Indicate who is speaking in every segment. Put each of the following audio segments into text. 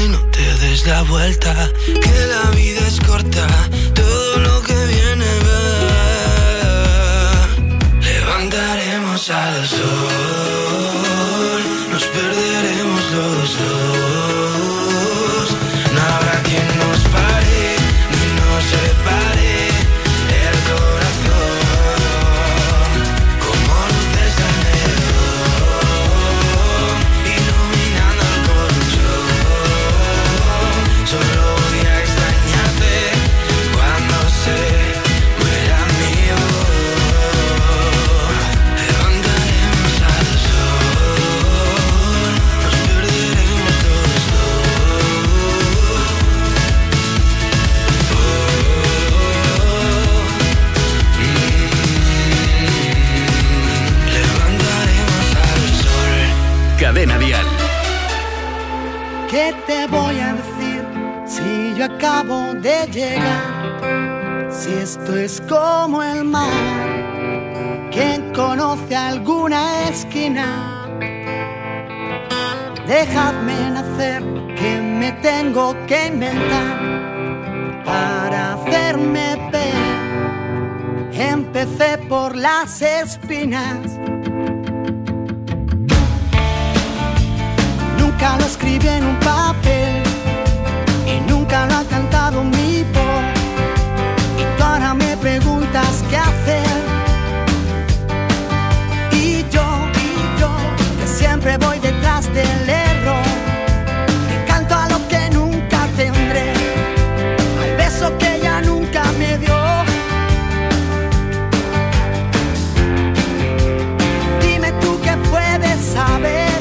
Speaker 1: y no te des la vuelta, que la vida es corta, todo lo que viene va. Levantaremos al sol, nos perderemos los dos. No habrá quien nos pare ni nos separe el corazón, como luces del neón, iluminando el colchón. Solo voy a extrañarte cuando se muera mi voz. Levantaremos al sol, nos perderemos los dos. Levantaremos al sol.
Speaker 2: Cadena Dial.
Speaker 3: ¿Qué te voy a decir si yo acabo de llegar? Si esto es como el mar, ¿quién conoce alguna esquina? Dejadme nacer, que me tengo que inventar para hacerme ver. Empecé por las espinas, nunca lo escribí en un papel y nunca lo ha cantado mi voz. Y tú ahora me preguntas qué hacer. Y yo, que siempre voy detrás del error, que canto a lo que nunca tendré, al beso que ella nunca me dio. Dime tú qué puedes saber,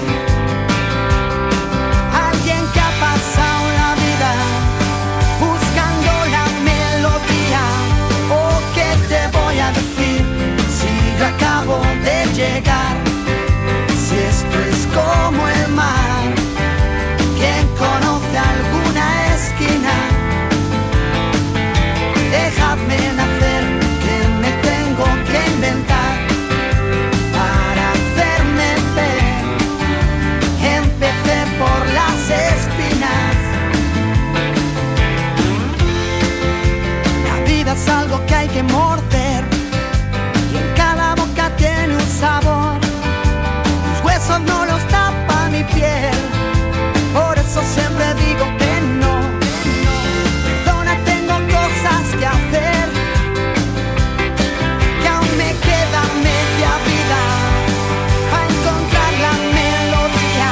Speaker 3: alguien que ha pasado la vida buscando la melodía. Oh, ¿qué te voy a decir si yo acabo de llegar? Si esto es como el mar, ¿quién conoce alguna esquina? Dejadme nacer, que me tengo que inventar para hacerme ver. Empecé por las espinas. La vida es algo que hay que morder y en cada boca tiene un sabor. Tus huesos no los tapa mi piel, por eso siempre digo que no. Perdona, tengo cosas que hacer, que aún me queda media vida para encontrar la melodía.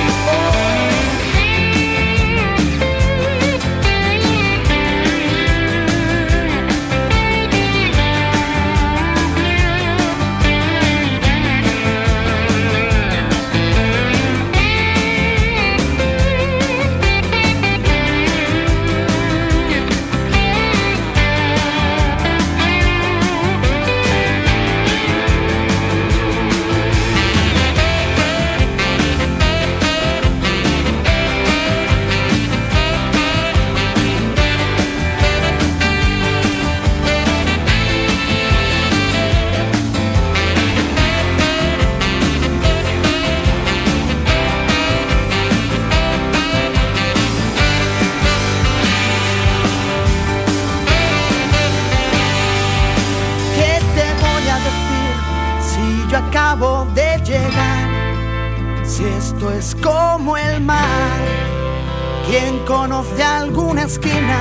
Speaker 3: ¿Qué te voy a decir si yo acabo de llegar? Si esto es como el mar, ¿quién conoce alguna esquina?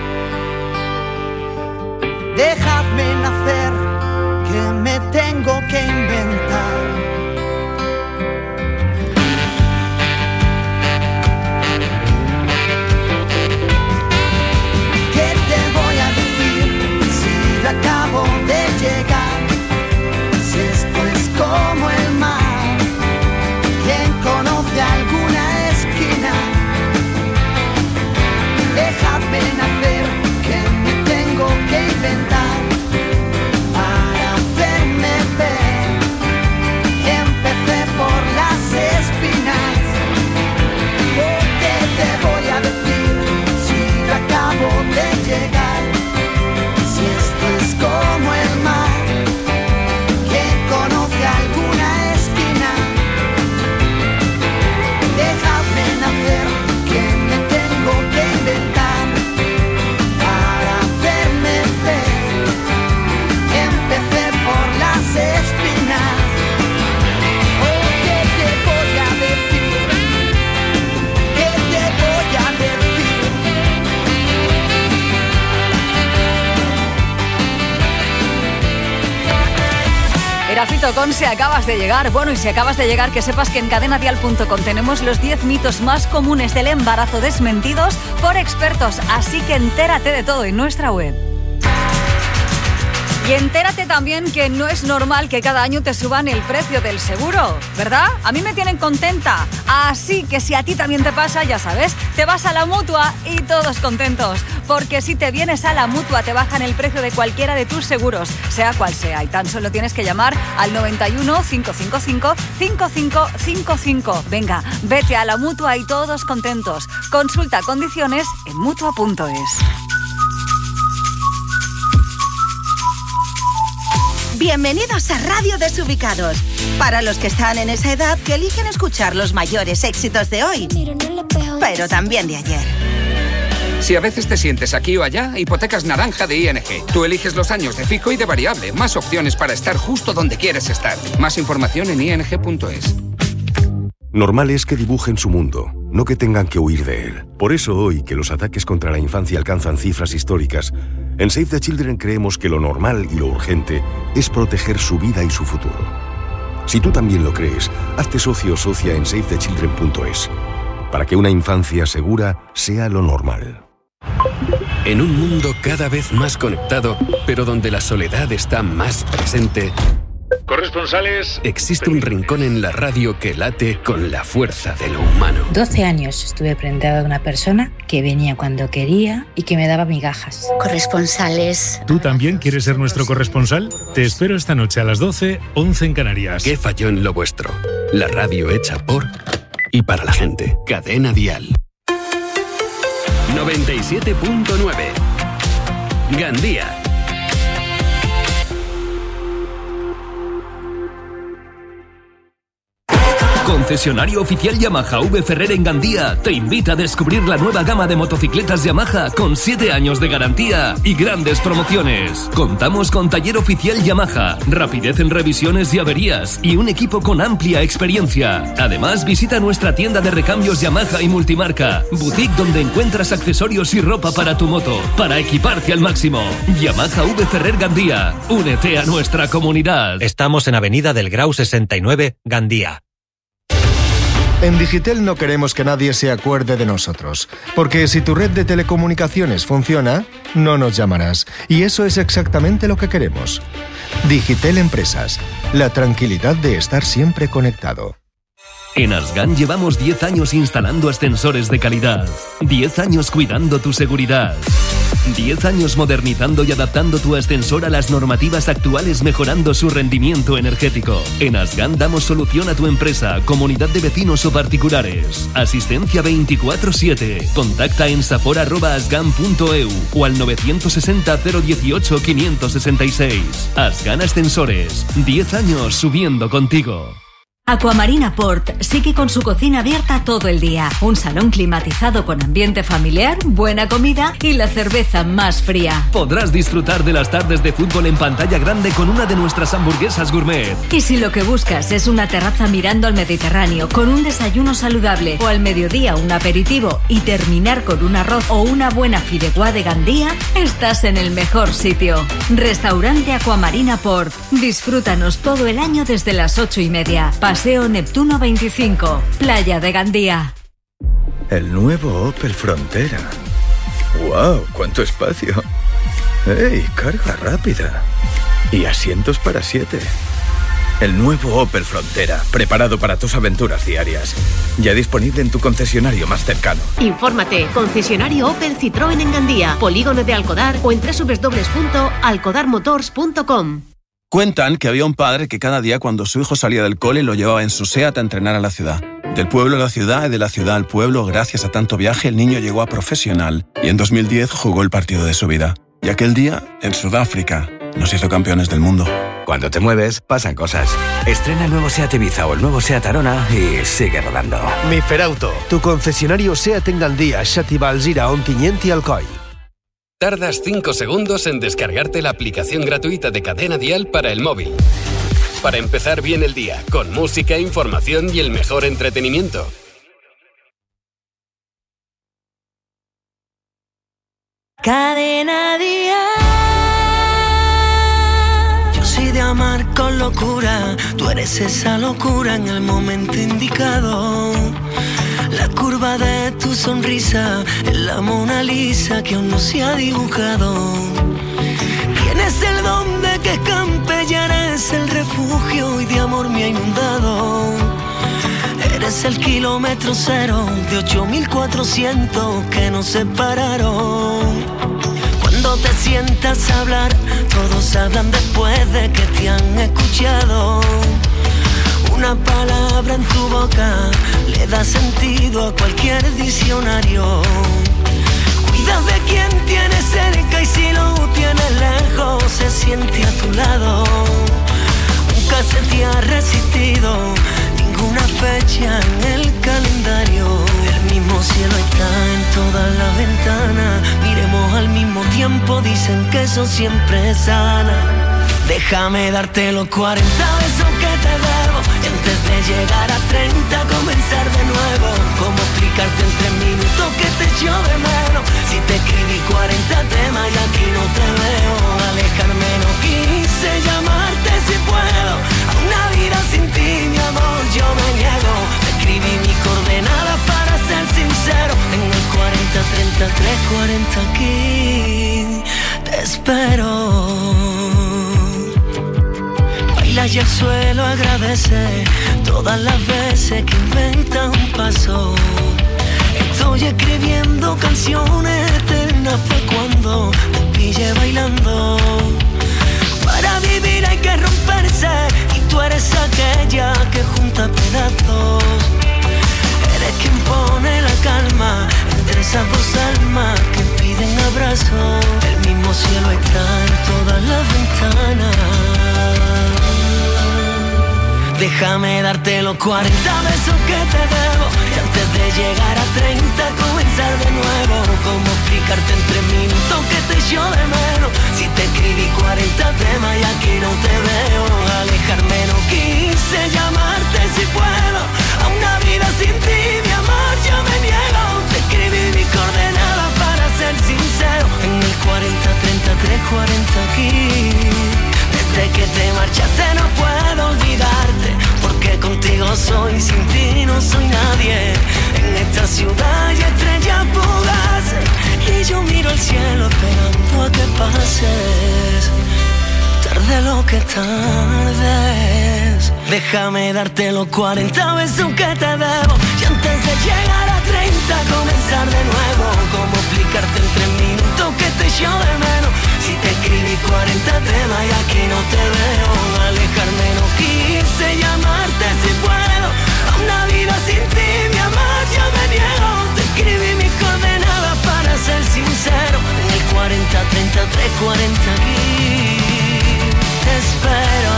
Speaker 3: Dejadme nacer, que me tengo que inventar. ¿Qué te voy a decir si yo acabo de llegar? Si esto es como el mar, ¿quién conoce alguna esquina? Dejadme nacer, que me tengo que inventar para hacerme ver.
Speaker 2: Gafito con Si acabas de llegar. Bueno, y si acabas de llegar, que sepas que en cadenadial.com tenemos los 10 mitos más comunes del embarazo desmentidos por expertos. Así que entérate de todo en nuestra web. Y entérate también que no es normal que cada año te suban el precio del seguro, ¿verdad? A mí me tienen contenta. Así que si a ti también te pasa, ya sabes, te vas a la Mutua y todos contentos. Porque si te vienes a la Mutua te bajan el precio de cualquiera de tus seguros, sea cual sea. Y tan solo tienes que llamar al 91 555 5555. Venga, vete a la Mutua y todos contentos. Consulta condiciones en Mutua.es.
Speaker 4: Bienvenidos a Radio Desubicados. Para los que están en esa edad que eligen escuchar los mayores éxitos de hoy, pero también de ayer.
Speaker 5: Si a veces te sientes aquí o allá, Hipotecas Naranja de ING. Tú eliges los años de fijo y de variable. Más opciones para estar justo donde quieres estar. Más información en ing.es.
Speaker 6: Normal es que dibujen su mundo, no que tengan que huir de él. Por eso hoy, que los ataques contra la infancia alcanzan cifras históricas, en Save the Children creemos que lo normal y lo urgente es proteger su vida y su futuro. Si tú también lo crees, hazte socio o socia en savethechildren.es, para que una infancia segura sea lo normal.
Speaker 7: En un mundo cada vez más conectado, pero donde la soledad está más presente,
Speaker 8: corresponsales,
Speaker 7: existe un rincón en la radio que late con la fuerza de lo humano.
Speaker 9: 12 años estuve prendada de una persona que venía cuando quería y que me daba migajas.
Speaker 10: Corresponsales.
Speaker 8: ¿Tú también quieres ser nuestro corresponsal? Te espero esta noche a las 12, 11 en Canarias.
Speaker 7: ¿Qué falló en lo vuestro? La radio hecha por y para la gente. Cadena Dial. 97.9. Gandía.
Speaker 11: Concesionario oficial Yamaha V Ferrer en Gandía te invita a descubrir la nueva gama de motocicletas Yamaha con 7 años de garantía y grandes promociones. Contamos con taller oficial Yamaha, rapidez en revisiones y averías y un equipo con amplia experiencia. Además, visita nuestra tienda de recambios Yamaha y multimarca, boutique donde encuentras accesorios y ropa para tu moto, para equiparte al máximo. Yamaha V Ferrer Gandía, únete a nuestra comunidad.
Speaker 12: Estamos en Avenida del Grau 69, Gandía.
Speaker 13: En Digitel no queremos que nadie se acuerde de nosotros, porque si tu red de telecomunicaciones funciona, no nos llamarás. Y eso es exactamente lo que queremos. Digitel Empresas, la tranquilidad de estar siempre conectado.
Speaker 11: En Asgan llevamos 10 años instalando ascensores de calidad, 10 años cuidando tu seguridad, 10 años modernizando y adaptando tu ascensor a las normativas actuales, mejorando su rendimiento energético. En Asgan damos solución a tu empresa, comunidad de vecinos o particulares. Asistencia 24/7. Contacta en sapor@asgan.eu o al 960 018 566. Asgan Ascensores, 10 años subiendo contigo.
Speaker 2: Aquamarina Port sigue con su cocina abierta todo el día. Un salón climatizado con ambiente familiar, buena comida y la cerveza más fría.
Speaker 11: Podrás disfrutar de las tardes de fútbol en pantalla grande con una de nuestras hamburguesas gourmet.
Speaker 2: Y si lo que buscas es una terraza mirando al Mediterráneo con un desayuno saludable o al mediodía un aperitivo y terminar con un arroz o una buena fideuá de Gandía, estás en el mejor sitio. Restaurante Aquamarina Port. Disfrútanos todo el año desde las 8:30. Paseo Neptuno 25, Playa de Gandía.
Speaker 14: El nuevo Opel Frontera. ¡Wow! ¡Cuánto espacio! ¡Ey! Carga rápida. Y asientos para 7. El nuevo Opel Frontera, preparado para tus aventuras diarias. Ya disponible en tu concesionario más cercano.
Speaker 15: Infórmate, concesionario Opel Citroën en Gandía, Polígono de Alcodar o en www.alcodarmotors.com.
Speaker 16: Cuentan que había un padre que cada día cuando su hijo salía del cole lo llevaba en su SEAT a entrenar a la ciudad. Del pueblo a la ciudad y de la ciudad al pueblo, gracias a tanto viaje, el niño llegó a profesional y en 2010 jugó el partido de su vida. Y aquel día, en Sudáfrica, nos hizo campeones del mundo.
Speaker 17: Cuando te mueves, pasan cosas. Estrena el nuevo SEAT Ibiza o el nuevo SEAT Arona y sigue rodando.
Speaker 18: Miferauto, tu concesionario SEAT en Gandía, Xàtiva, Alzira, Ontinyent y Alcoi.
Speaker 7: Tardas 5 segundos en descargarte la aplicación gratuita de Cadena Dial para el móvil. Para empezar bien el día, con música, información y el mejor entretenimiento.
Speaker 3: Cadena Dial.
Speaker 19: Yo soy de amar con lo
Speaker 3: locura, tú eres esa locura en el momento indicado. La curva de tu sonrisa es la Mona Lisa que aún no se ha dibujado. Tienes el don de que escampe y eres el refugio y de amor me ha inundado. Eres el kilómetro cero de 8.400 que nos separaron. Cuando te sientas a hablar, todos hablan después de que te han escuchado. Una palabra en tu boca le da sentido a cualquier diccionario. Cuida de quien tienes cerca y si lo tienes lejos se siente a tu lado. Nunca se te ha resistido ninguna fecha en el calendario. El mismo cielo está en todas las ventanas. Miremos al mismo tiempo, dicen que eso siempre sana. Déjame darte los 40 besos que te debo y antes de llegar a 30 comenzar de nuevo. ¿Cómo explicarte en 3 minutos que te echo de menos? Si te escribí 40 temas y aquí no te veo. Alejarme no quise, llamarte si puedo. A una vida sin ti, mi amor, yo me niego. Te escribí mis coordenadas para ser sincero. En el 40, 33, 40 aquí te espero. Y el suelo agradece todas las veces que inventa un paso. Estoy escribiendo canciones eternas para cuando te pille bailando. Para vivir hay que romperse y tú eres aquella que junta pedazos. Eres quien pone la calma entre esas dos almas que piden abrazo. El mismo cielo está en todas las ventanas. Déjame darte los 40 besos que te debo y antes de llegar a 30 comenzar de nuevo. ¿Cómo explicarte en 3 minutos que te echo de menos? Si te escribí 40 temas y aquí no te veo. Alejarme no quise, llamarte si puedo. A una vida sin ti, mi amor, yo me niego. Te escribí mis coordenadas para ser sincero. En el 40, 33, 40 aquí. Desde que te marchaste no puedo olvidarte, porque contigo soy, sin ti no soy nadie. En esta ciudad hay estrellas fugaces y yo miro el cielo esperando a que pases. Tarde lo que tardes. Déjame darte los 40 besos que te debo y antes de llegar a 30 comenzar de nuevo. ¿Cómo explicarte en 3 minutos que te echo de menos? Si te escribí 40 temas y aquí no te veo. Alejarme no quise, llamarte si puedo. A una vida sin ti, mi amor, yo me niego. Te escribí mis coordenadas para ser sincero. En el 40, 33, 40 aquí te espero.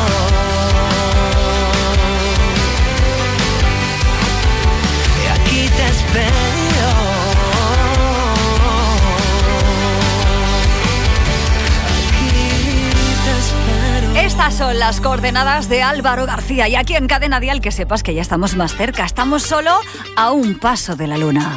Speaker 3: Y aquí te espero.
Speaker 2: Estas son las coordenadas de Álvaro García y aquí en Cadena Dial que sepas que ya estamos más cerca, estamos solo a un paso de la luna.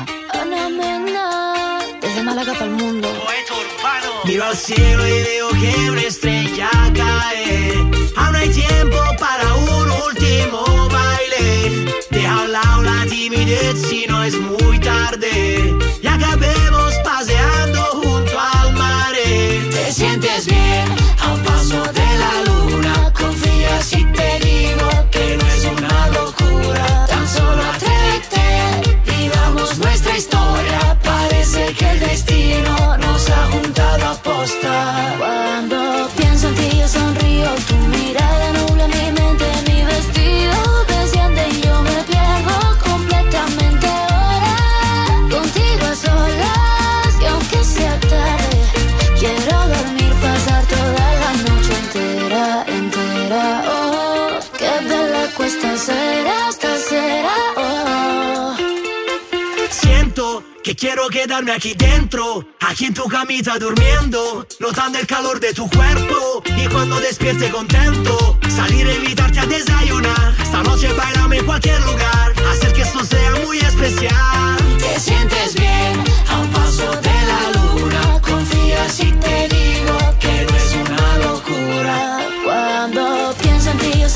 Speaker 10: Desde Málaga para el mundo.
Speaker 3: Miro al cielo y veo que una estrella cae. Aún hay tiempo para un último baile. Deja a un lado la timidez si no es muy tarde. Y acabemos paseando junto al mar. Te sientes bien a un paso de la luna. Confía si te digo que no es una locura. Tan solo atrévete, vivamos nuestra historia. Parece que el destino nos ha juntado a posta.
Speaker 10: Cuando pienso en ti yo sonrío. Tu mirada nubla mi mente, mi vestido desciende y yo me pierdo completamente ahora. Contigo a solas, que aunque sea tarde, quiero dormir, pasar toda la noche entera, entera. Oh, qué bella cuesta será esta será. Oh.
Speaker 3: Siento que quiero quedarme aquí dentro, aquí en tu camita durmiendo, notando el calor de tu cuerpo. Y cuando despierte contento, salir a invitarte a desayunar. Esta noche bailame en cualquier lugar, hacer que esto sea muy especial. Te sientes bien a un paso de la luna. Confía si te digo que no es una locura.
Speaker 10: Cuando pienso en ti yo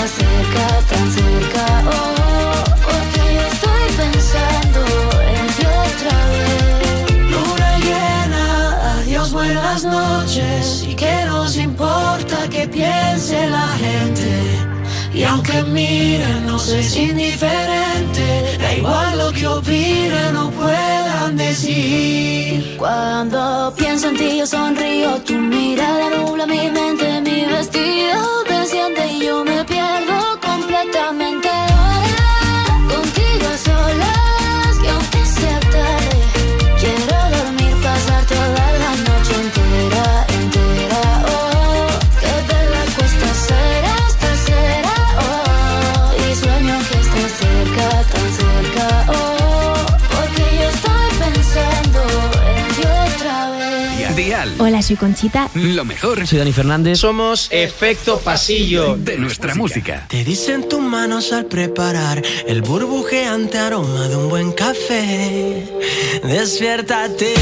Speaker 10: tan cerca, oh, porque yo estoy pensando en ti otra vez.
Speaker 3: Luna llena, adiós, buenas noches. ¿Y qué nos importa que piense la gente? Y aunque miren, nos es indiferente. Da igual lo que opinen o puedan decir.
Speaker 10: Cuando pienso en ti yo sonrío, tu mirada nubla mi mente, mi vestido desciende y yo me pierdo completamente. Ahora contigo a solas, y aunque sea tarde, quiero dormir, pasar toda la noche entera, entera, oh, que bella cuesta ser esta será, oh, y sueño que estás cerca, tan cerca, oh, porque yo estoy pensando en ti otra vez.
Speaker 5: Dial.
Speaker 19: Hola, soy Conchita.
Speaker 5: Lo mejor
Speaker 20: Soy Dani Fernández. Somos Efecto Pasillo.
Speaker 5: de nuestra música.
Speaker 3: Te dicen tus manos al preparar el burbujeante aroma de un buen café. Despiértate.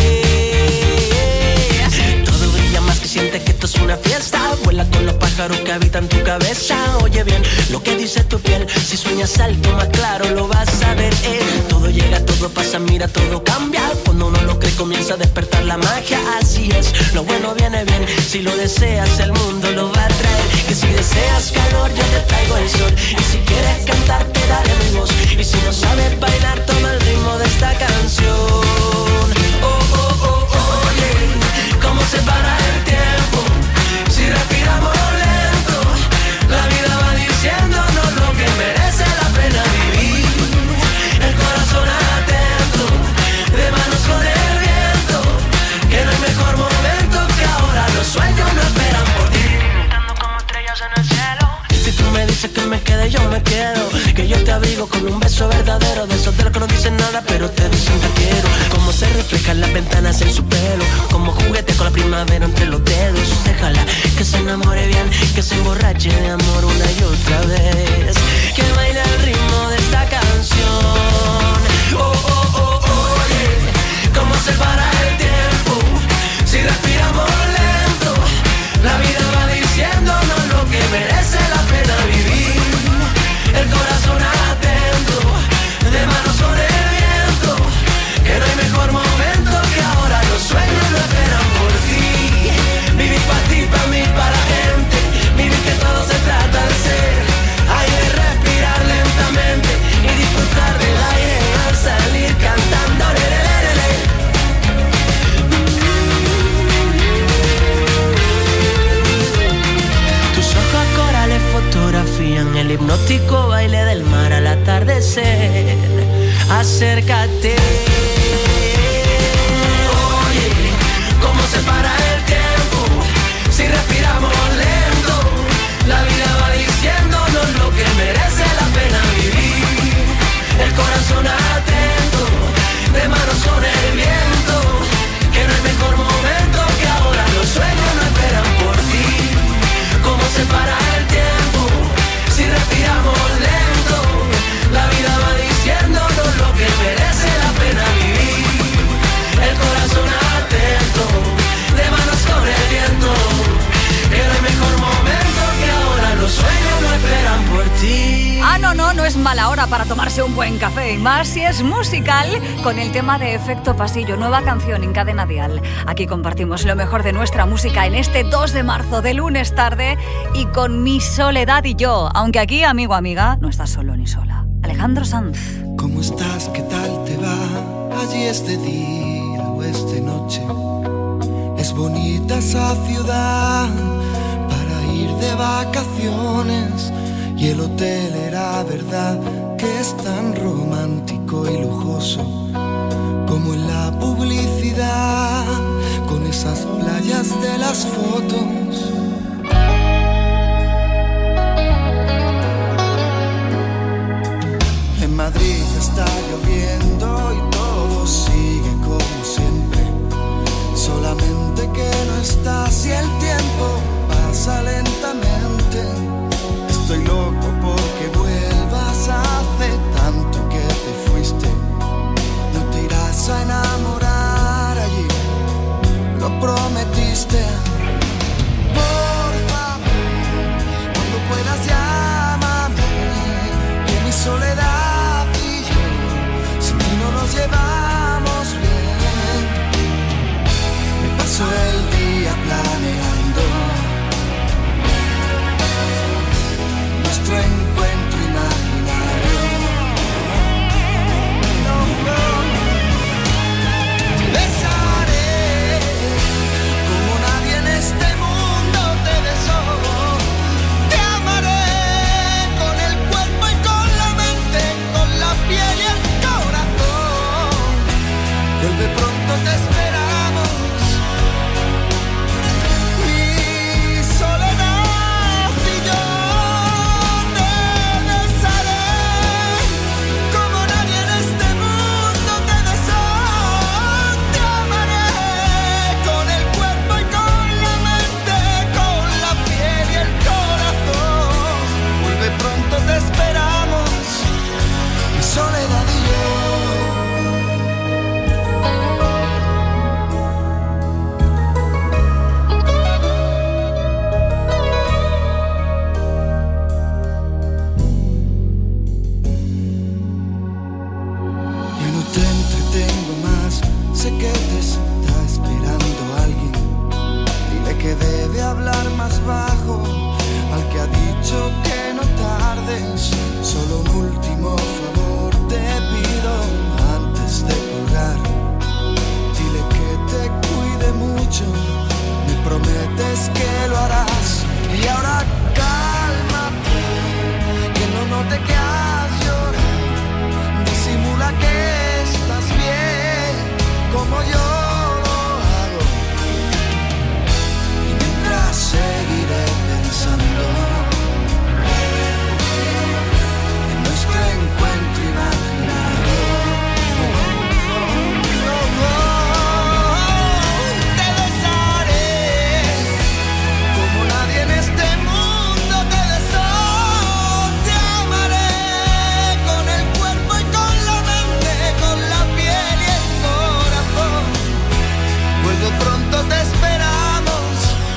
Speaker 3: Todo brilla más que sientes que esto es una fiesta. Vuela con los pájaros que habitan tu cabeza. Oye bien lo que dice tu piel. Si sueñas alto más claro lo vas a ver. Todo llega, todo pasa, mira, todo cambia. Cuando uno lo cree comienza a despertar la magia. Así es, lo bueno viene bien. Si lo deseas el mundo lo va a traer. Que si deseas calor yo te traigo el sol. Y si quieres cantar te daré mi voz. Y si no sabes bailar toma el ritmo de esta canción. Oh, oh, oh, oh, oye, cómo se para el tiempo. Si respiramos lento, la vida va diciéndonos lo que merece la pena vivir. El corazón atento, de manos con el viento, que no hay mejor momento que ahora. Los sueños no esperan por ti, flotando como estrellas en el cielo. Si tú me dices que me quede, yo me quedo. Que yo te abrigo con un beso verdadero. De esos de los que no dicen nada, pero te dicen te quiero. Cómo se reflejan las ventanas en su pelo. Como juguete con la primavera entre los dedos. Déjala que se enamore bien, que se emborrache de amor una y otra vez. Que baile al ritmo de esta canción. Oh, oh, oh, oh, oye, cómo se para el tiempo. Si respiramos lento, la vida va diciéndonos lo que merece la pena vivir. El corazón atento, de manos con el viento, que no hay mejor momento que ahora. Los sueños no esperan por ti. Vivir para ti, para mí, para la gente. Vivir que todo se trata de ser. Hay de respirar lentamente y disfrutar del aire al salir cantando. Le, le, le, le. Tus ojos corales fotografían el hipnótico baile del mar al atardecer. Acércate. Oye, cómo se para el tiempo. Si respiramos lento, la vida va diciéndonos lo que merece la pena vivir. El corazón atento, de manos con el viento, que no hay mejor momento que ahora. Los sueños no esperan por ti. Cómo se para el tiempo. Si respiramos lento, la vida va diciéndonos lo que merece la pena vivir. El corazón atento, de manos con el viento, que no hay mejor momento que ahora. Los sueños no esperan por ti.
Speaker 2: Ah, no es mala hora para tomarse un buen café. Y más si es musical, con el tema de Efecto Pasillo, nueva canción en Cadena Dial. Aquí compartimos lo mejor de nuestra música en este 2 de marzo, de lunes tarde, y con Mi Soledad y Yo. Aunque aquí, amigo, amiga, no estás solo ni sola. Alejandro Sanz.
Speaker 21: ¿Cómo estás? ¿Qué tal te va? Allí es de día o es de noche. Es bonita esa ciudad para ir de vacaciones. Y el hotel era verdad que es tan romántico y lujoso como en la publicidad, con esas playas de las fotos. En Madrid está lloviendo y todo sigue como siempre, solamente que no estás y el tiempo pasa lentamente. Estoy loco porque vuelvas, hace tanto que te fuiste. No te irás a enamorar allí, lo prometiste. note que has llorado, disimula que estás bien, como yo lo hago. Y mientras seguiré pensando en nuestro encuentro imaginado. Te besaré como nadie en este mundo te besó. Te amaré con el cuerpo y con la mente, con la piel y el corazón. Vuelve pronto, te esperamos.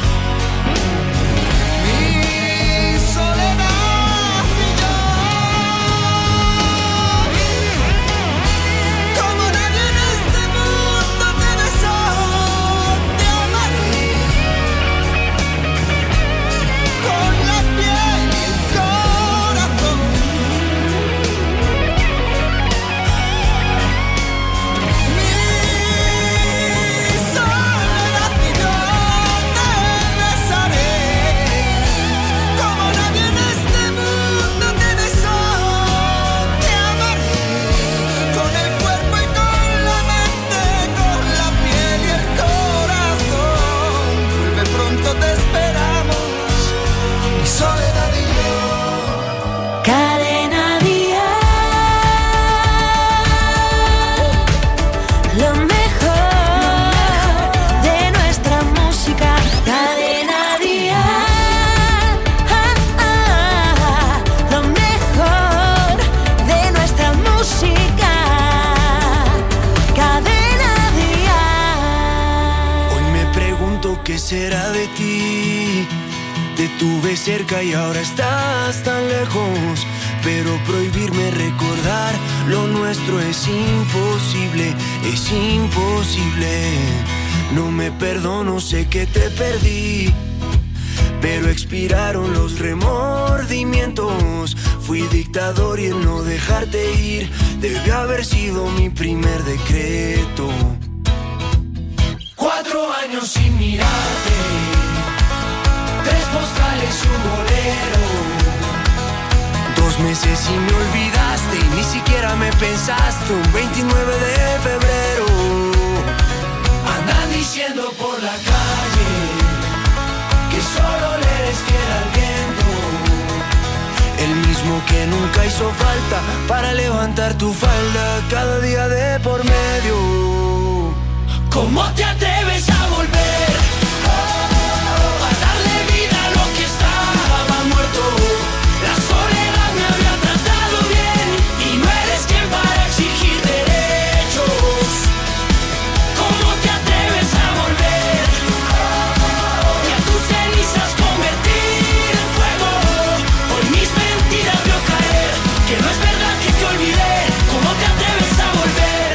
Speaker 21: Mi soledad y yo. Como nadie en este mundo te besó. Te amaré con la piel y el corazón. Mi soledad y yo te besaré como nadie en este mundo te besó. Te amaré con el cuerpo y con la mente, con la piel y el corazón. Vuelve pronto, te esperamos. Mi soledad y yo.
Speaker 10: Cadena Dial, lo mejor de nuestra música. Cadena Dial, lo mejor de nuestra música. Cadena Dial.
Speaker 21: Hoy me pregunto qué será de ti. Te tuve cerca y ahora estás tan lejos. Pero prohibirme recordar lo nuestro es imposible, es imposible. No me perdono, sé que te perdí, pero expiraron los remordimientos. Fui dictador y el no dejarte ir debió haber sido mi primer decreto. 4 años sin mirarte, 3 postales y un bolero. 2 meses y me olvidaste y ni siquiera me pensaste. Un 29 de febrero andan diciendo por la calle que solo le eres fiel al viento. El mismo que nunca hizo falta para levantar tu falda cada día de por medio. ¿Cómo te atreves a volver? A darle vida a lo que estaba muerto. La soledad me había tratado bien y no eres quien para exigir derechos. ¿Cómo te atreves a volver? Y a tus cenizas convertir en fuego. Hoy mis mentiras veo caer, que no es verdad que te olvidé. ¿Cómo te atreves a volver?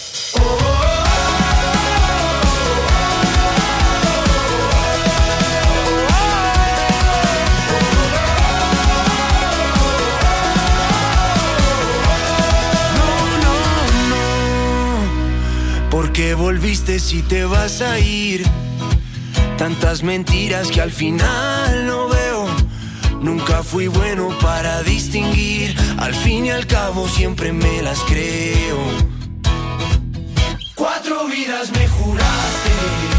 Speaker 21: ¿Por qué volviste si te vas a ir? Tantas mentiras que al final no veo. Nunca fui bueno para distinguir. Al fin y al cabo siempre me las creo. 4 vidas me juraste,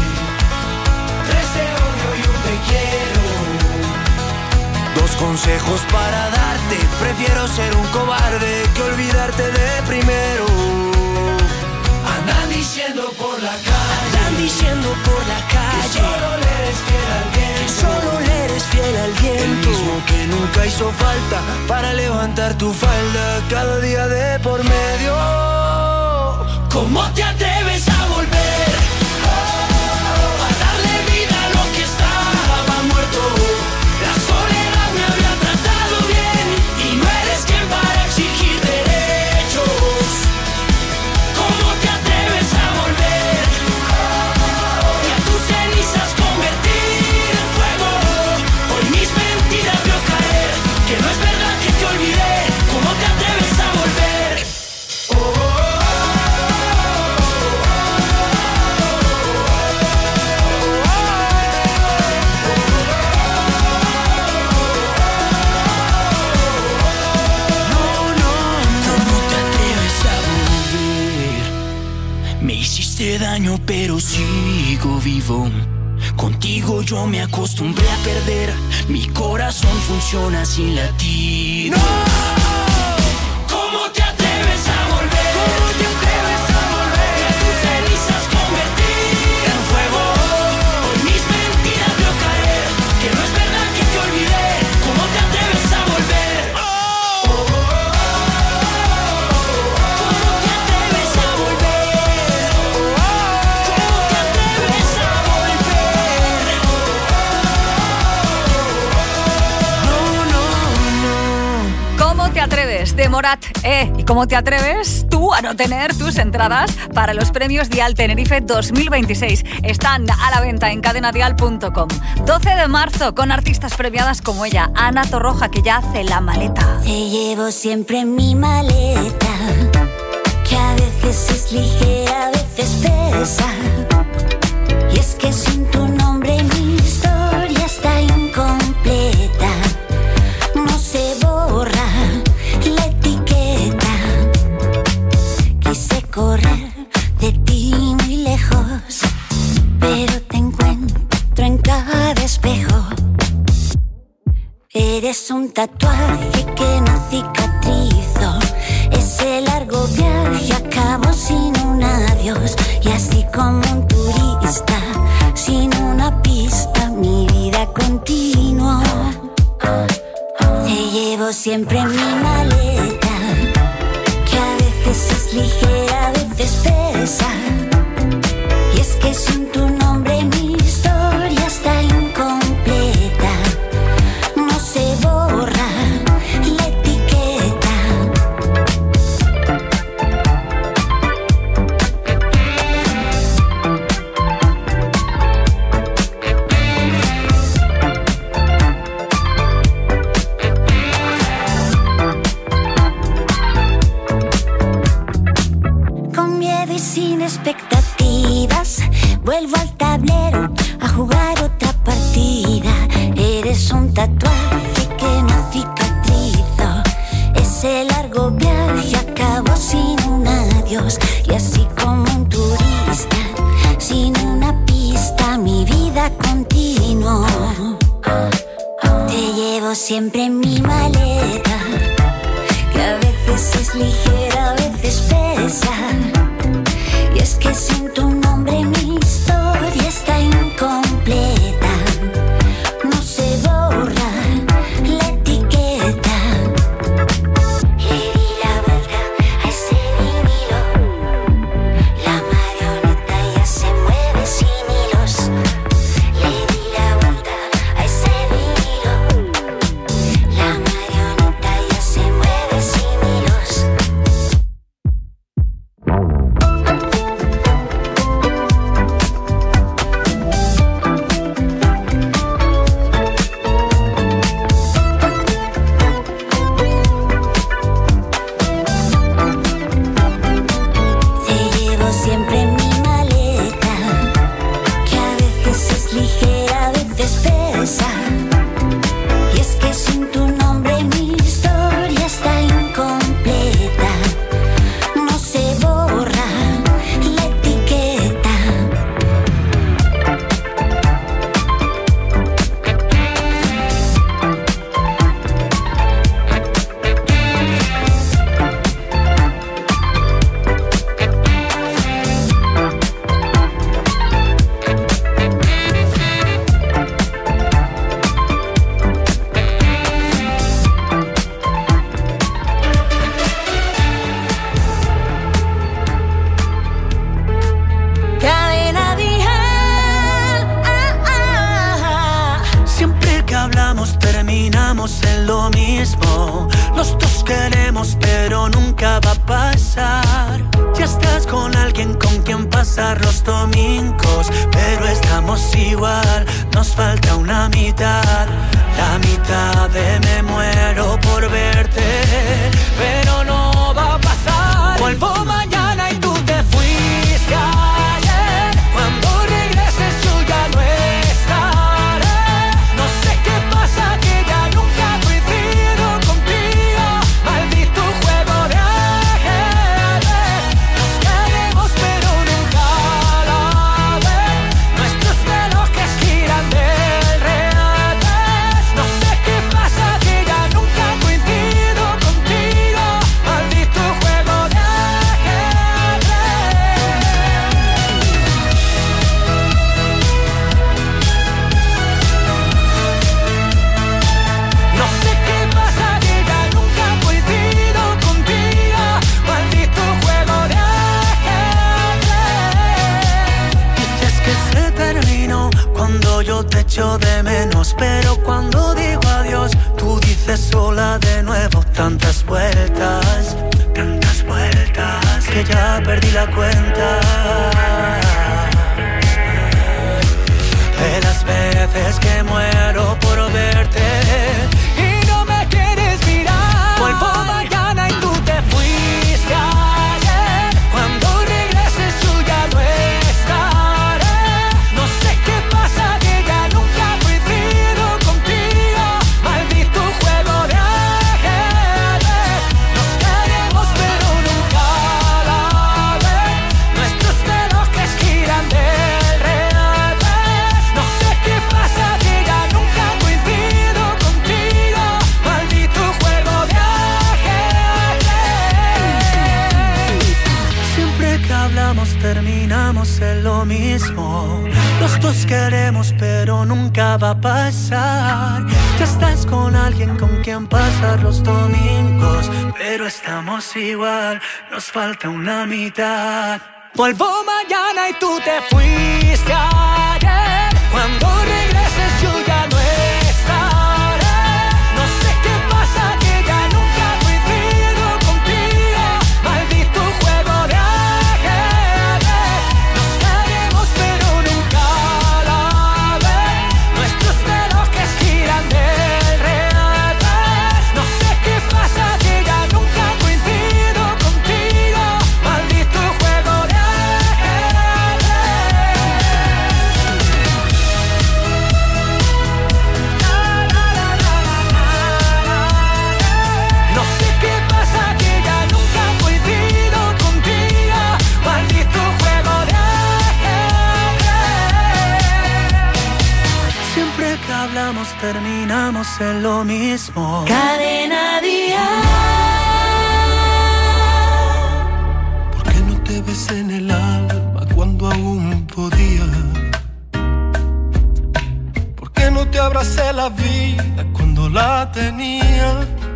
Speaker 21: 3 te odio y un te quiero. 2 consejos para darte. Prefiero ser un cobarde que olvidarte de primero. Andan diciendo por la calle, andan diciendo por la calle que solo le eres fiel al viento, que solo le eres fiel al viento. El mismo que nunca hizo falta para levantar tu falda cada día de por medio. ¿Cómo te atreves a volver? A darle vida a lo que estaba muerto. La soledad me había tratado bien y no eres quien para exigir derechos. ¿Cómo te atreves a volver? Y a tus cenizas convertir en fuego. Hoy mis mentiras veo caer, que no es verdad que te olvidé. ¿Cómo te atreves a volver?
Speaker 1: extraño, pero sigo vivo. Contigo yo me acostumbré a perder. Mi corazón funciona sin latir. ¡No! ¿Cómo te atreves a volver? ¿Cómo te atreves a volver? Y a tus cenizas convertir en fuego. Hoy mis mentiras veo caer. Que no es verdad que te olvidé. ¿Cómo te atreves a volver? ¿Cómo te atreves a volver? ¿Cómo te atreves a volver?
Speaker 2: ¿Cómo te atreves? De Morat, ¿Y cómo te atreves tú a no tener tus entradas para los premios Dial Tenerife 2026? Están a la venta en cadenadial.com. 12 de marzo con artistas premiadas como ella, Ana Torroja, que ya hace la maleta.
Speaker 10: Te llevo siempre en mi maleta, que a veces es ligera, a veces pesa. Y es que sin tu nombre mi historia está incompleta. No se borra la etiqueta. Quise correr de ti muy lejos, pero te encuentro en cada espejo. Eres un tatuaje que no cicatrizo. Ese largo viaje acabó sin un adiós. Y así como un turista sin una pista, mi vida continuó. Te llevo siempre en mi maleta, que a veces es ligera, a veces pesa. Y es que sin tu nombre mi historia está incompleta. No se borra la etiqueta. Con miedo y sin expectativas, vuelvo al tablero a jugar otra partida. Eres un tatuaje que no cicatrizo. Ese largo viaje acabó sin un adiós. Y así como un turista sin una pista, mi vida continuó. Te llevo siempre en mi maleta, que a veces es ligera, a veces pesa. Y es que sin tu nombre mi historia está incompleta. No se borra la etiqueta. Le di la vuelta a ese vinilo. La marioneta ya se mueve sin hilos. Le di la vuelta a ese vinilo. La marioneta ya se mueve sin hilos. Te llevo siempre en mi maleta, que a veces es ligera, a veces pesa. Y es que sin tu nombre mi historia está incompleta. No se borra la etiqueta. Cadena Dial.
Speaker 21: Siempre que hablamos terminamos en lo mismo. Los dos queremos pero nunca va a pasar. Ya estás con alguien con quien pasar los domingos, pero estamos igual, nos falta una mitad. La mitad de me muero por verte, pero no va a pasar. Vuelvo mañana y tú te fuiste ayer. Cuando regreses yo ya no estaré. No sé qué pasa, que ya nunca coincido contigo. Maldito juego de ajedrez. Nos queremos pero nunca la echo de menos, pero cuando digo adiós, tú dices sola de nuevo. Tantas vueltas, que ya perdí la cuenta de las veces que muero por verte y no me quieres mirar. Vuelvo mañana y tú te fuiste ayer. Cuando regreses yo ya no estaré. No sé qué pasa, que ya nunca coincido contigo. Maldito juego de ajedrez. Nos queremos pero nunca a la vez. Nuestros relojes giran del revés. No sé qué pasa, que ya nunca coincido contigo. Maldito juego de ajedrez. Siempre que hablamos terminamos en lo mismo. Los dos queremos pero nunca va a pasar. Ya estás con alguien con quien pasar los domingos, pero estamos igual, nos falta una mitad. Vuelvo mañana y tú te fuiste ayer. Cuando regreses yo ya no estaré. No sé qué pasa, que ya nunca coincido contigo. Maldito juego de ajedrez. Nos queremos pero nunca a la vez. Nuestros relojes giran del revés. No sé qué pasa, que ya nunca coincido contigo. Maldito juego de No sé qué pasa, que ya nunca coincido contigo. Maldito juego de ajedrez. Siempre que hablamos terminamos en lo mismo.
Speaker 10: Cadena Dial.
Speaker 21: ¿Por qué no te ves en el alma cuando aún podía? ¿Por qué no te abracé la vida cuando la tenía?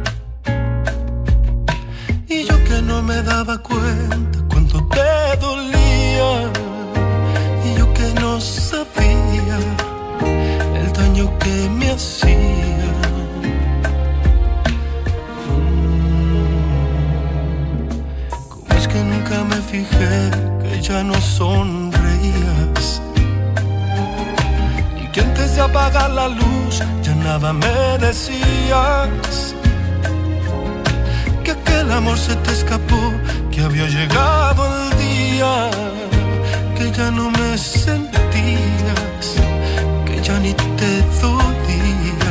Speaker 21: Y yo que no me daba cuenta cuando te dolía. Y yo que no sabía el daño que me hacía. ¿Cómo es que nunca me fijé que ya no sonreías? Y que antes de apagar la luz ya nada me decías. Que aquel amor se te escapó, que había llegado el día, que ya no me sentías, que ya ni te dolía.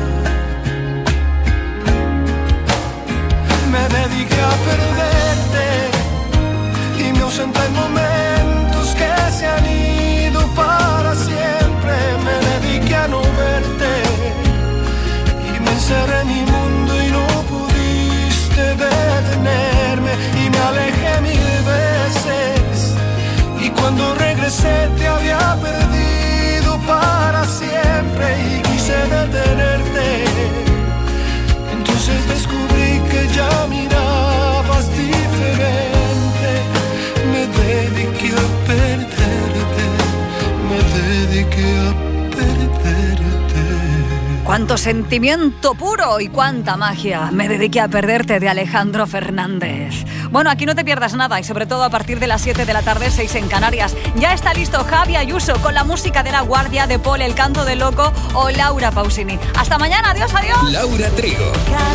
Speaker 21: Me dediqué a perderte y me ausenté en momentos que se han ido para siempre. Me dediqué a no verte y me encerré en mi mundo y no pudiste detenerme. Y me alejé 1000 veces y cuando regresé te había perdido para siempre. Y quise detenerte, entonces descubrí que ya mirabas diferente. Me dediqué a perderte, me dediqué a perderte.
Speaker 2: Cuánto sentimiento puro y cuánta magia. Me dediqué a perderte, de Alejandro Fernández. Bueno, aquí no te pierdas nada y sobre todo a partir de las 7 de la tarde, 6 en Canarias. Ya está listo Javi Ayuso con la música de La Guardia, de Paul, El Canto del Loco o Laura Pausini. Hasta mañana, adiós, adiós.
Speaker 7: Laura Trigo.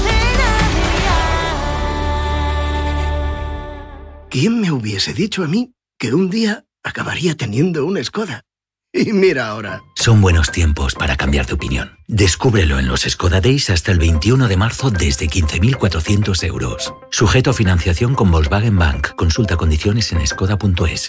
Speaker 19: ¿Quién me hubiese dicho a mí que un día acabaría teniendo una Skoda? Y mira ahora.
Speaker 22: Son buenos tiempos para cambiar de opinión. Descúbrelo en los Skoda Days hasta el 21 de marzo desde 15.400 euros. Sujeto a financiación con Volkswagen Bank. Consulta condiciones en skoda.es.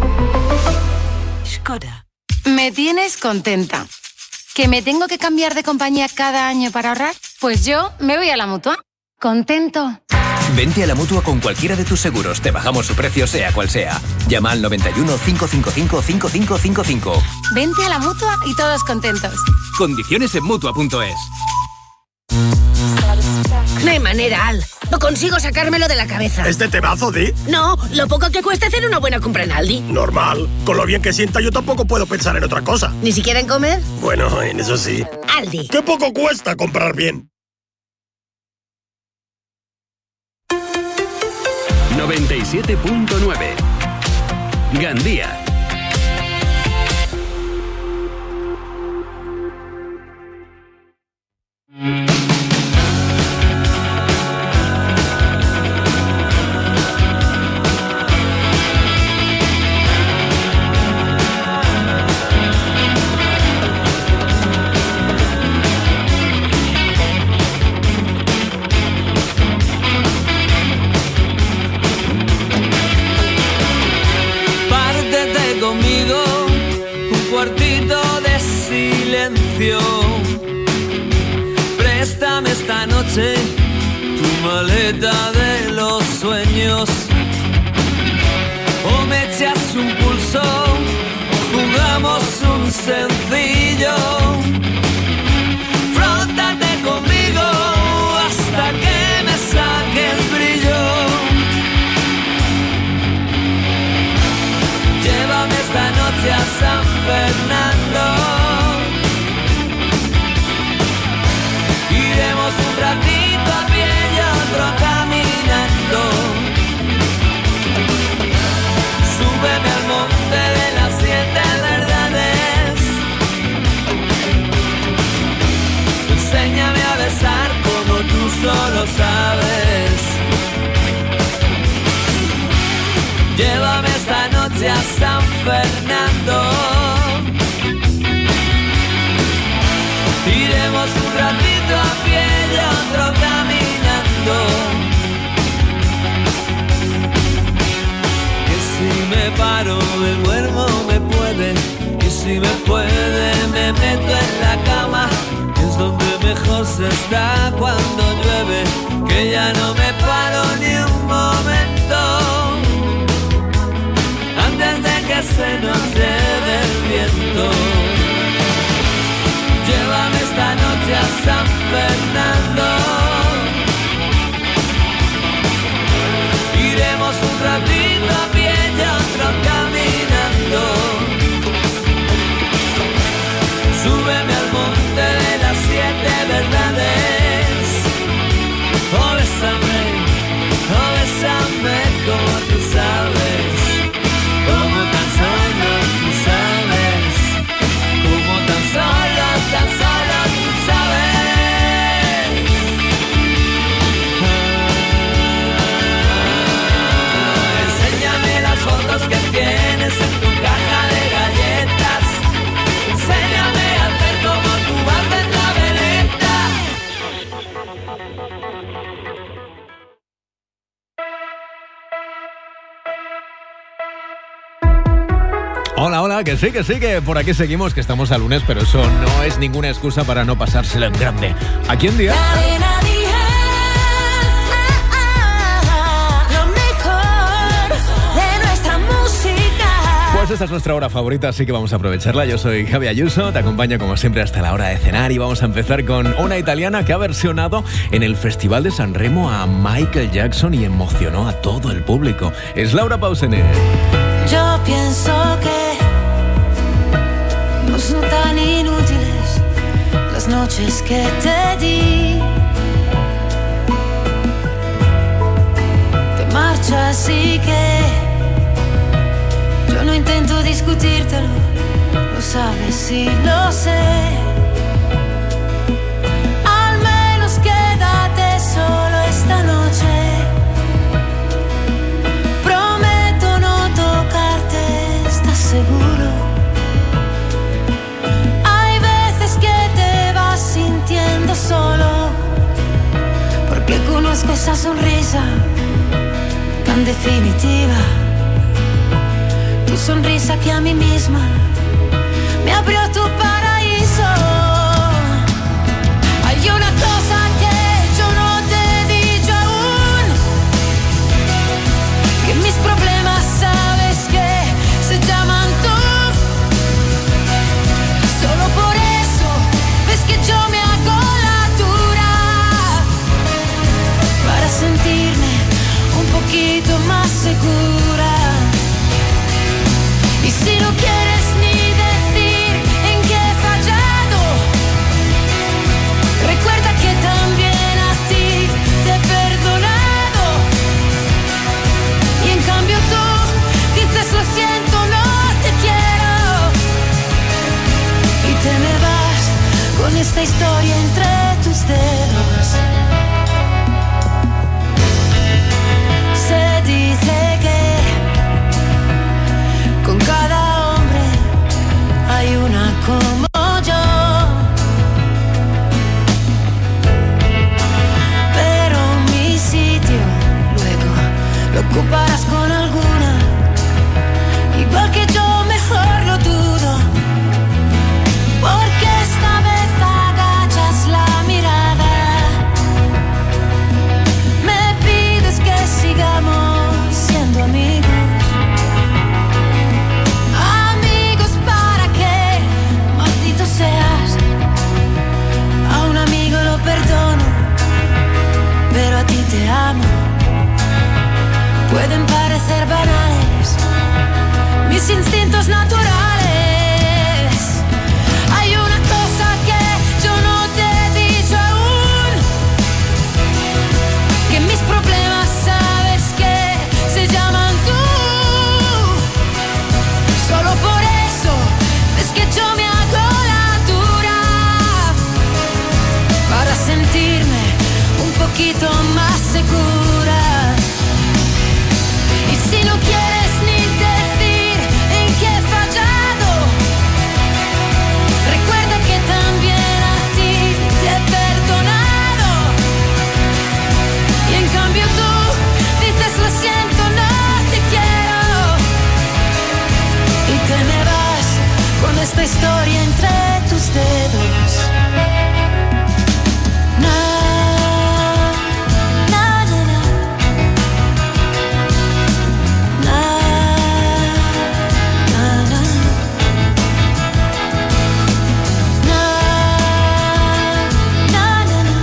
Speaker 23: Skoda. Me tienes contenta. ¿Que me tengo que cambiar de compañía cada año para ahorrar? Pues yo me voy a la Mutua. Contento.
Speaker 24: Vente a la Mutua con cualquiera de tus seguros. Te bajamos su precio sea cual sea. Llama al 91 555 5555.
Speaker 23: Vente a la Mutua y todos contentos.
Speaker 24: Condiciones en Mutua.es.
Speaker 25: No hay manera, Al.
Speaker 4: o consigo sacármelo de la cabeza.
Speaker 6: ¿Este temazo, Di?
Speaker 4: No, lo poco que cuesta hacer una buena compra en Aldi.
Speaker 6: Normal. Con lo bien que sienta, yo tampoco puedo pensar en otra cosa.
Speaker 4: ¿Ni siquiera en comer?
Speaker 6: Bueno, en eso sí.
Speaker 4: Aldi.
Speaker 6: ¡Qué poco cuesta comprar bien!
Speaker 7: 97.9 Gandía.
Speaker 8: Préstame esta noche tu maleta de los sueños, o me echas un pulso o jugamos un sencillo. Frótate conmigo hasta que me saque el brillo. Llévame esta noche a San Fernando. Iremos un ratito a pie y otro caminando. Súbeme al monte de las 7 verdades. Enséñame a besar como tú solo sabes. Llévame esta noche a San Fernando. Iremos un ratito a pie y otro caminando. Que si me paro me duermo, me puede. Y si me puede me meto en la cama, que es donde mejor se está cuando llueve. Que ya no me paro ni un momento antes de que se nos lleve el viento. Llévame esta noche a San Fernando. Iremos un ratito a pie y otro caminando. Súbeme al monte de las 7 verdades. Oh, bésame como tú sabes. Como tan solo tú sabes. Como tan solo tú sabes. Enséñame las fotos que tienes en tu caja de galletas. Enséñame a hacer como tú haces la veleta.
Speaker 9: Hola, hola, que sí, que por aquí seguimos, que estamos a lunes, pero eso no es ninguna excusa para no pasárselo en grande. Aquí en día...
Speaker 10: Lo mejor de nuestra música.
Speaker 9: Pues esta es nuestra hora favorita, así que vamos a aprovecharla. Yo soy Javi Ayuso, te acompaño como siempre hasta la hora de cenar y vamos a empezar con una italiana que ha versionado en el Festival de San Remo a Michael Jackson y emocionó a todo el público. Es Laura Pausini.
Speaker 10: Yo pienso que no son tan inútiles las noches que te di. Te marchas y que yo no intento discutírtelo, lo sabes y lo sé. Al menos quédate solo esta noche. Seguro. Hay veces que te vas sintiendo solo, porque conozco esa sonrisa tan definitiva. Tu sonrisa que a mí misma me abrió tu paraíso. Hay una cosa que yo no te he dicho aún, que mis problemas sabes que se llaman tú. Solo por eso ves que yo me hago la dura para sentir más segura. Y si no quieres ni decir en qué he fallado, recuerda que también a ti te he perdonado. Y en cambio tú dices lo siento, no te quiero. Y te me vas con esta historia entre tus dedos. Se dice que con cada hombre hay una como yo, pero mi sitio luego lo ocuparás con alguna, igual que yo, mejor lo dudo, porque esta vez agachas la mirada, me pides que sigamos siendo amigos. Amigos, ¿para qué? Maldito seas. A un amigo lo perdono, pero a ti te amo. Pueden parecer banales mis instintos naturales. Hay una cosa que yo no te he dicho aún, que mis problemas sabes que se llaman tú. Solo por eso es que yo me hago la dura, para sentirme un poquito más segura. Y si no quieres ni decir en qué he fallado, recuerda que también a ti te he perdonado. Y en cambio tú dices lo siento, no te quiero. Y te me vas con esta historia entre tus dedos. Na, na, na, na. Na, na, na. Na, na, na, na.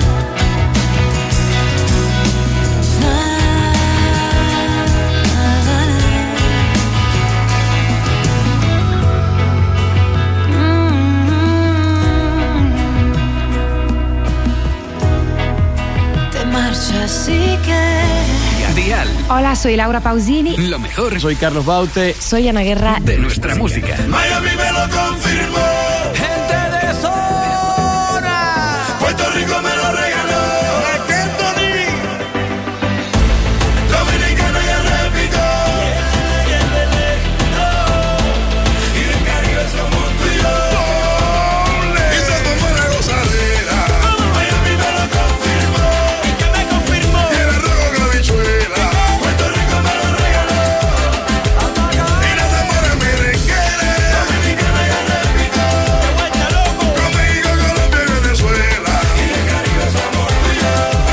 Speaker 10: Na, te marchas, así que
Speaker 7: Dial.
Speaker 23: Hola, soy Laura Pausini.
Speaker 7: Lo mejor
Speaker 11: Soy Carlos Baute.
Speaker 23: Soy Ana Guerra.
Speaker 7: de nuestra música.
Speaker 21: Miami me lo confirmó. Gente de zona. Puerto Rico me lo regaló. Dominicana ya repito. Y del Caribe somos tú y yo. Y se tomó la gozadera. Miami me lo confirmó. ¿Y qué me confirmó? Y el arroz con habichuela. Puerto Rico me lo regaló. Y no se muere mi requere. Dominicana ya repito. Con México, Colombia y Venezuela. Y del Caribe somos tú y yo.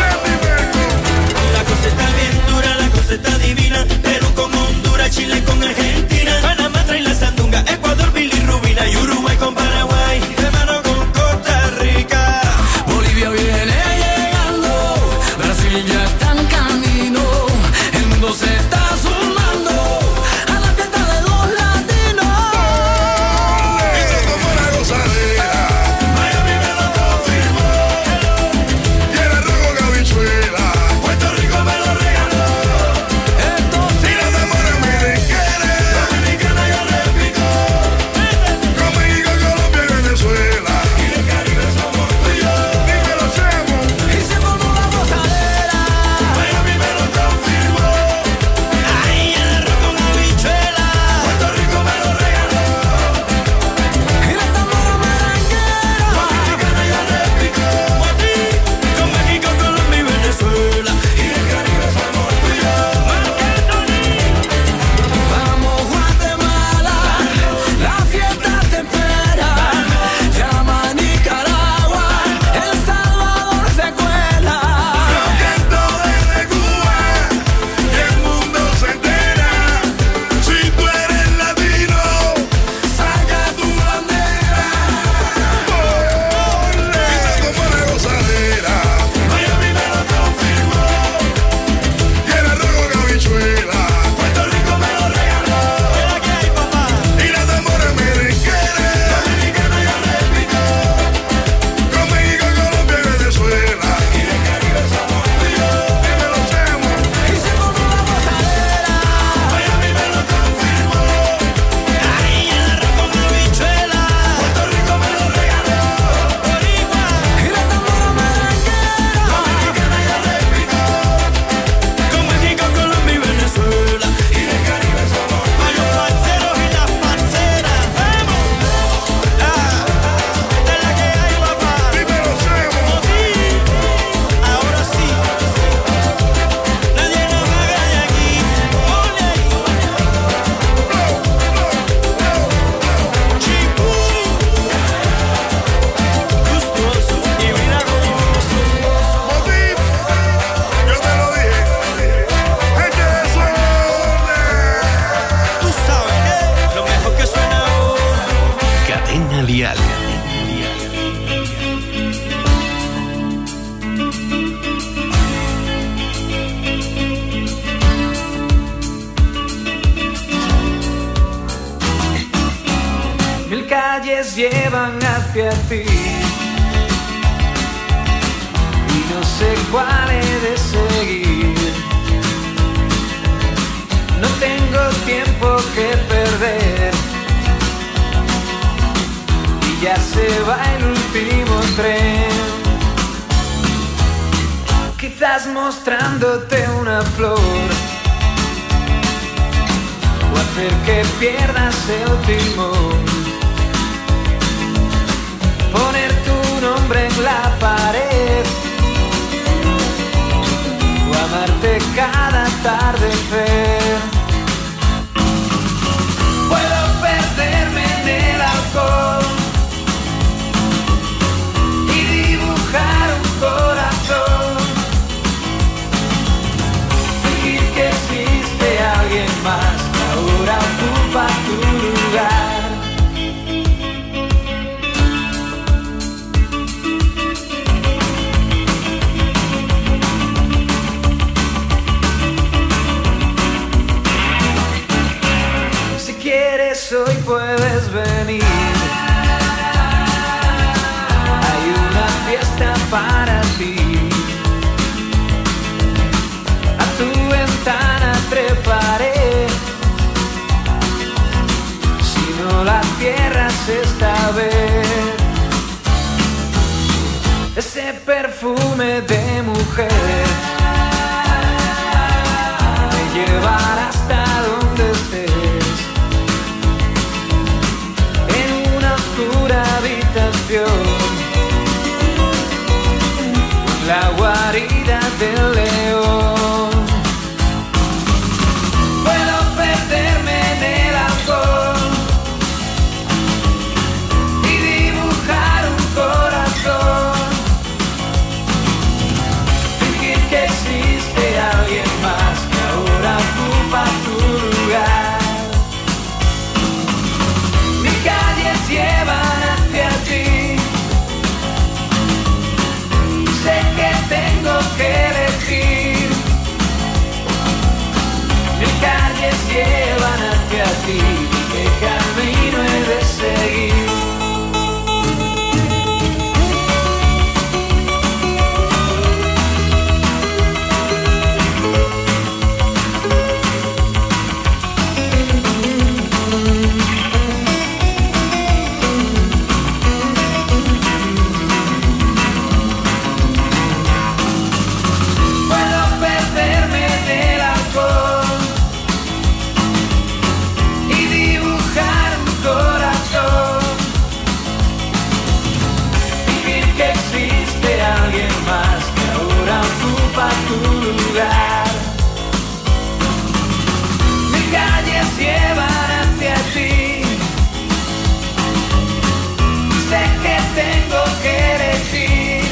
Speaker 1: La cosa está bien dura, la cosa está divina. Perú con Honduras, Chile con Argentina, Panamá trae la sandunga, Ecuador, bilirrubina y Uruguay con Paraguay, de mano con Costa Rica. Bolivia viene llegando, Brasil ya está en camino, el mundo se está sumando a la fiesta de los latinos.
Speaker 21: Y se tomó la gozadera. Miami me lo confirmó. Y el arroz con habichuela. Puerto Rico me lo regaló. Y no se muere mi requere. Dominicana ya repito. Con México, Colombia y Venezuela. Y del Caribe somos tú y yo. Dímelo, Chemo.
Speaker 1: Y se formó la gozadera.
Speaker 8: llevan hacia ti y no sé cuál he de seguir. No tengo tiempo que perder y ya se va el último tren. Quizás mostrándote una flor o hacer que pierdas el timón, poner tu nombre en la pared o amarte cada atardecer. Puedo perderme en el alcohol y dibujar un corazón, fingir que existe alguien más que ahora ocupa tu lugar. Hoy puedes venir, hay una fiesta para ti. A tu ventana treparé, si no la cierras esta vez. Ese perfume de mujer me llevará hasta donde estés, habitación, la guarida del león. Puedo perderme en el alcohol y dibujar un corazón, fingir que existe alguien más que ahora ocupa tu lugar. Mis calles llevan hacia ti, sé que tengo que elegir. Mis calles llevan hacia ti, ¿qué camino he de seguir? Mis calles llevan hacia ti, sé que tengo que elegir.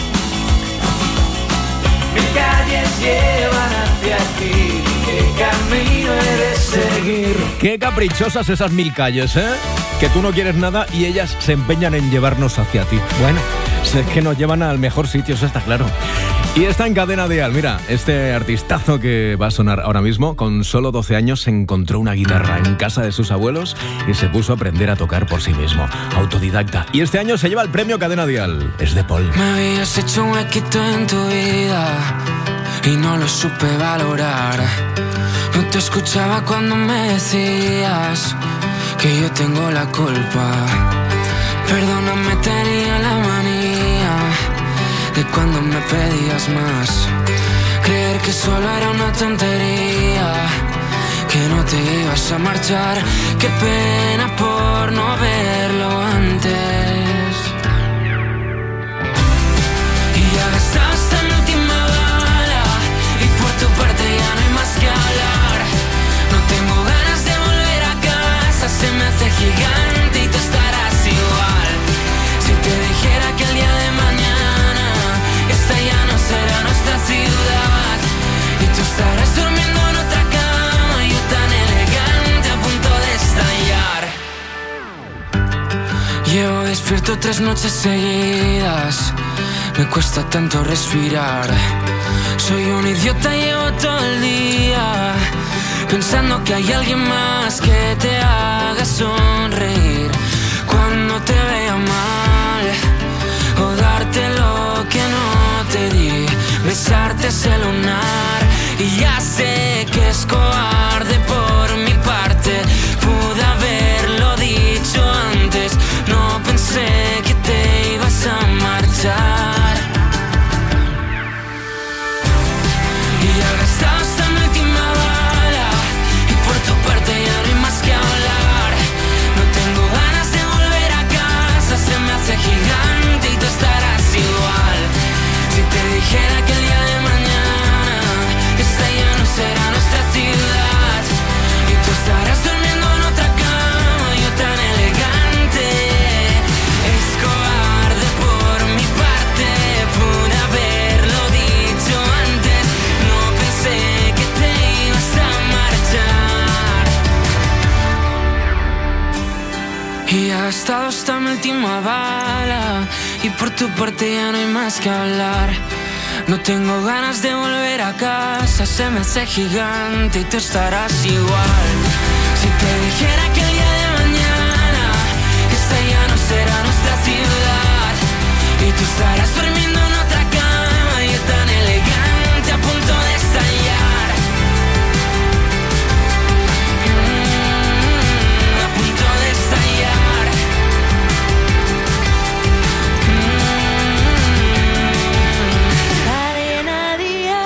Speaker 8: Mis calles llevan hacia ti, ¿qué camino he de seguir?
Speaker 9: Qué caprichosas esas 1000 calles, ¿eh? Que tú no quieres nada y ellas se empeñan en llevarnos hacia ti. Bueno, es que nos llevan al mejor sitio, eso está claro. Y está en Cadena Dial. Mira, este artistazo que va a sonar ahora mismo, con solo 12 años encontró una guitarra en casa de sus abuelos y se puso a aprender a tocar por sí mismo, autodidacta. Y este año se lleva el premio Cadena Dial. Es de Paul.
Speaker 1: Me habías hecho un huequito en tu vida y no lo supe valorar. No te escuchaba cuando me decías que yo tengo la culpa. Perdóname, tenía la manía de cuando me pedías más, creer que solo era una tontería, que no te ibas a marchar. Qué pena por no verlo antes. Y ya gastaste mi última bala y por tu parte ya no hay más que hablar. No tengo ganas de volver a casa, se me hace gigante y tú estarás igual. Si te dijera que el día de mañana esta ya no será nuestra ciudad y tú estarás durmiendo en otra cama, yo tan elegante a punto de estallar. Llevo despierto 3 noches seguidas, me cuesta tanto respirar. Soy un idiota, llevo todo el día pensando que hay alguien más que te haga sonreír. Cuando te vea mal, o darte lo que no te di, besarte ese lunar. Y ya sé que es cobarde por mi parte, pude haberlo dicho antes, no pensé que te ibas a marchar. Y ya gastado hasta mi última bala, y por tu parte ya no hay más que hablar. No tengo ganas de volver a casa, se me hace gigante y tú estarás igual. Si te dijera que el día de mañana esta ya no será nuestra ciudad, y tú estarás durmiendo en otra cama, yo tan elegante. Es cobarde por mi parte, pude haberlo dicho antes, no pensé que te ibas a marchar. Y ha gastado hasta mi última bala, y por tu parte ya no hay más que hablar. No tengo ganas de volver a casa, se me hace gigante y tú estarás igual. Si te dijera que el día de mañana esta ya no será nuestra ciudad, y tú estarás durmiendo en otra cama, yo tan elegante a punto de estallar. A punto de estallar.
Speaker 10: Cadena Dial.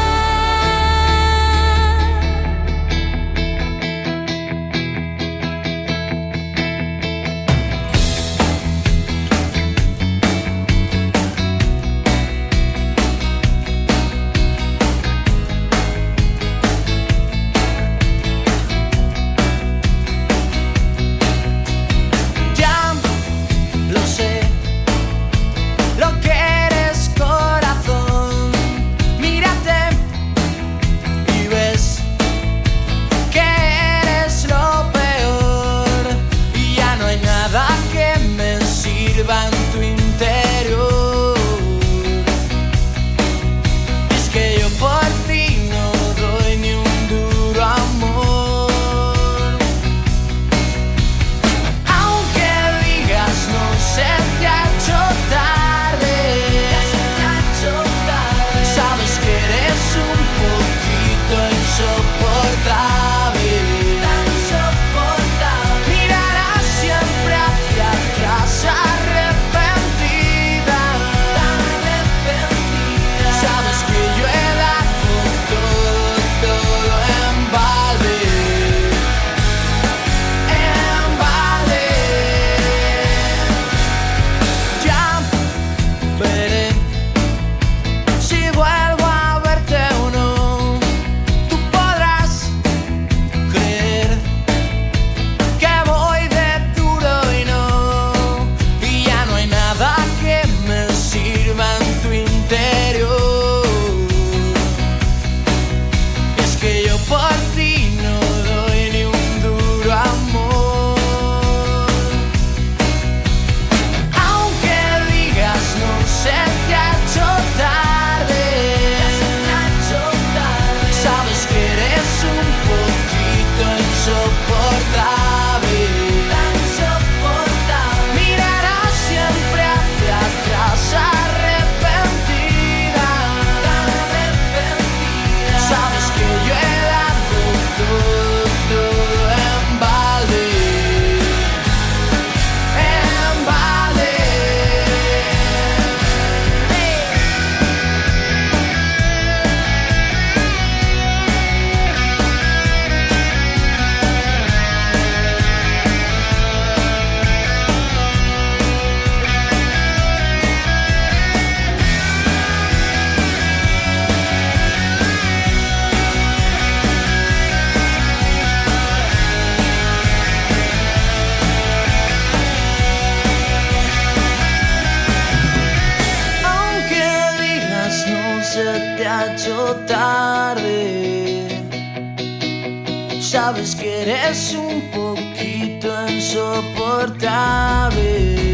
Speaker 3: Ya lo sé, lo que eres, corazón. Mírate y ves que eres lo peor, y ya no hay nada que me sirva en tu interior. Es que yo por ti no doy ni un duro amor. Aunque digas no se te ha hecho tarde, sabes que eres un poquito insoportable. Mirarás siempre hacia atrás arrepentida. Sabes que yo he dado todo en balde. En balde. Ya veré si vuelvo a verte o no. Tú podrás creer que voy de duro y no, y ya no hay nada que me sirva en tu interior. Es que yo por ti no doy ni un duro amor. Aunque digas no se te ha hecho tarde, sabes que eres un poquito insoportable. Mirarás siempre hacia atrás arrepentida. Sabes que yo he dado todo en balde. En balde. Aunque digas no se te ha hecho tarde, sabes que eres un poquito insoportable.